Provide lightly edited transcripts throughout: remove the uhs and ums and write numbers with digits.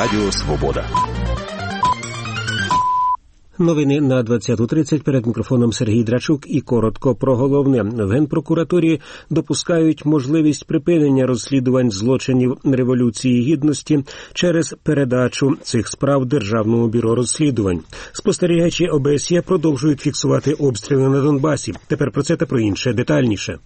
Радіо Свобода. Новини на 20:30. Перед мікрофоном Сергій Драчук і коротко про головне. В Генпрокуратурі допускають можливість припинення розслідувань злочинів Революції Гідності через передачу цих справ Державному бюро розслідувань. Спостерігачі ОБСЄ продовжують фіксувати обстріли на Донбасі. Тепер про це та про інше детальніше.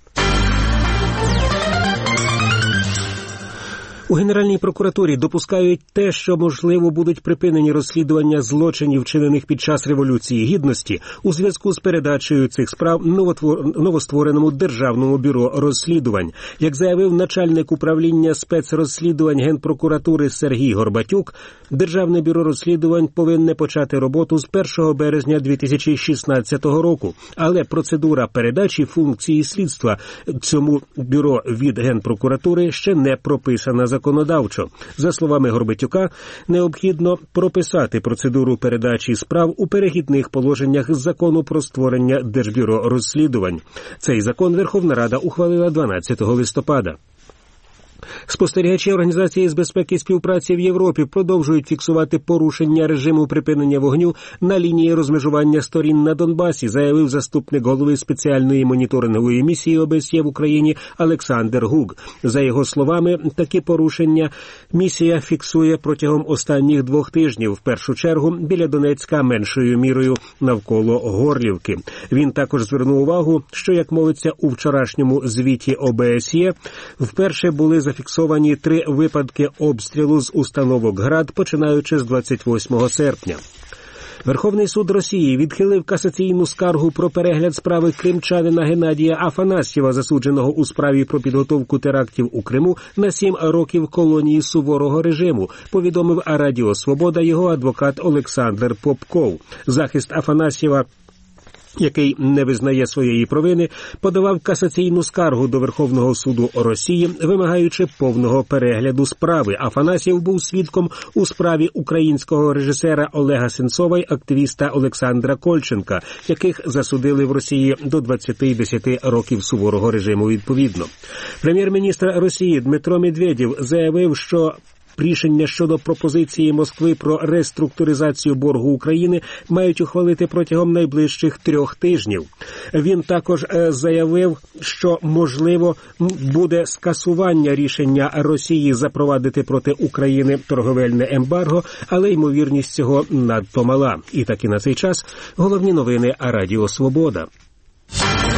У Генеральній прокуратурі допускають те, що, можливо, будуть припинені розслідування злочинів, вчинених під час Революції Гідності, у зв'язку з передачею цих справ новоствореному Державному бюро розслідувань. Як заявив начальник управління спецрозслідувань Генпрокуратури Сергій Горбатюк, Державне бюро розслідувань повинне почати роботу з 1 березня 2016 року. Але процедура передачі функції слідства цьому бюро від Генпрокуратури ще не прописана законодавчо. За словами Горбатюка, необхідно прописати процедуру передачі справ у перехідних положеннях Закону про створення Держбюро розслідувань. Цей закон Верховна Рада ухвалила 12 листопада. Спостерігачі Організації з безпеки і співпраці в Європі продовжують фіксувати порушення режиму припинення вогню на лінії розмежування сторін на Донбасі, заявив заступник голови спеціальної моніторингової місії ОБСЄ в Україні Олександр Гук. За його словами, такі порушення місія фіксує протягом останніх 2 тижнів, в першу чергу біля Донецька, меншою мірою навколо Горлівки. Він також звернув увагу, що, як мовиться у вчорашньому звіті ОБСЄ, вперше були зафіксовані 3 випадки обстрілу з установок «Град», починаючи з 28 серпня. Верховний суд Росії відхилив касаційну скаргу про перегляд справи кримчанина Геннадія Афанасьєва, засудженого у справі про підготовку терактів у Криму на 7 років колонії суворого режиму, повідомив Радіо Свобода його адвокат Олександр Попков. Захист Афанасьєва, який не визнає своєї провини, подавав касаційну скаргу до Верховного суду Росії, вимагаючи повного перегляду справи. Афанасьєв був свідком у справі українського режисера Олега Сенцова й активіста Олександра Кольченка, яких засудили в Росії до 20 і 10 років суворого режиму відповідно. Прем'єр-міністр Росії Дмитро Медведєв заявив, що рішення щодо пропозиції Москви про реструктуризацію боргу України мають ухвалити протягом найближчих 3 тижнів. Він також заявив, що, можливо, буде скасування рішення Росії запровадити проти України торговельне ембарго, але ймовірність цього надто мала. І так і на цей час головні новини Радіо Свобода.